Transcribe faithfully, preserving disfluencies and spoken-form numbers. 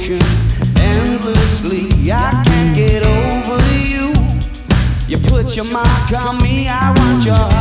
ocean endlessly. I can't get over you. You put your mark on me, I want your